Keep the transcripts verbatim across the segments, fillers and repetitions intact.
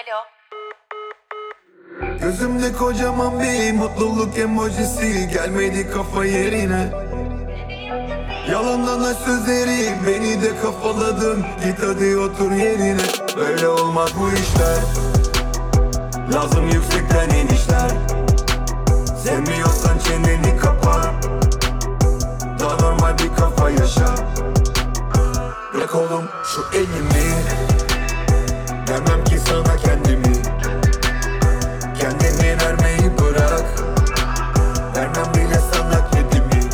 Alo. Gözümde kocaman bir mutluluk emojisi, gelmedi kafa yerine. Yalandan sözleri beni de kafaladın, git hadi otur yerine. Böyle olmaz bu işler, lazım yüksekten inişler. Sevmiyorsan çeneni kapa, daha normal bir kafa yaşa. Bırak oğlum şu elimi, vermem ki sana kendimi. Kendini vermeyi bırak, vermem bile sana kedimi.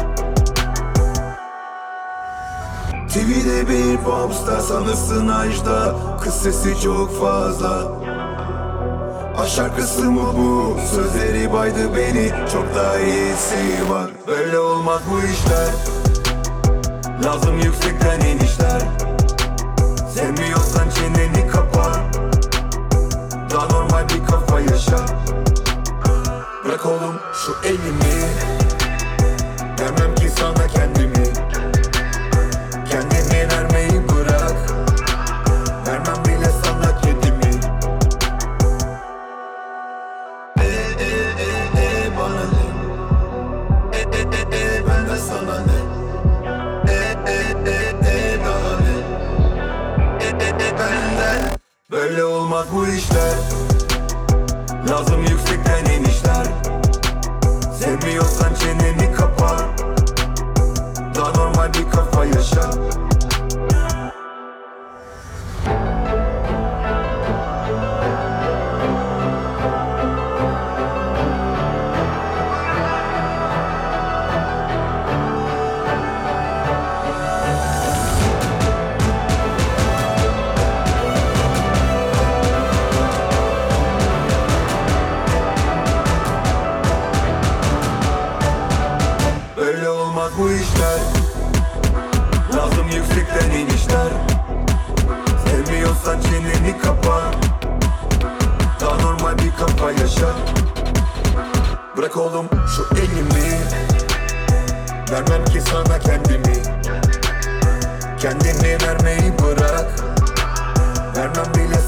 T V'de bir popstar sanırsın ajda, kız sesi çok fazla. Aşk şarkısı mı bu? Sözleri baydı beni, çok daha iyisi var. Böyle olmaz bu işler, lazım yüksekten inişler. Sevmiyorsan çeneni kapa, daha normal bir kafa yaşa. Bırak oğlum şu elimi, vermem ki sana kendimi. Kendini vermeyi bırak, vermem bile sana kedimi. E e e e bana ne? E e e e ben de sana ne? E e e e daha ne? E e e benden. Böyle olmaz bu işler, lazım yüksekten inişler. Sevmiyorsan çeneni kapa, daha normal bir kafa yaşa. Böyle olmaz bu işler, lazım yüksekten inişler. Sevmiyorsan çeneni kapa, daha normal bir kafa yaşa. Bırak oğlum şu elimi, vermem ki sana kendimi. Kendini vermeyi bırak, vermem bile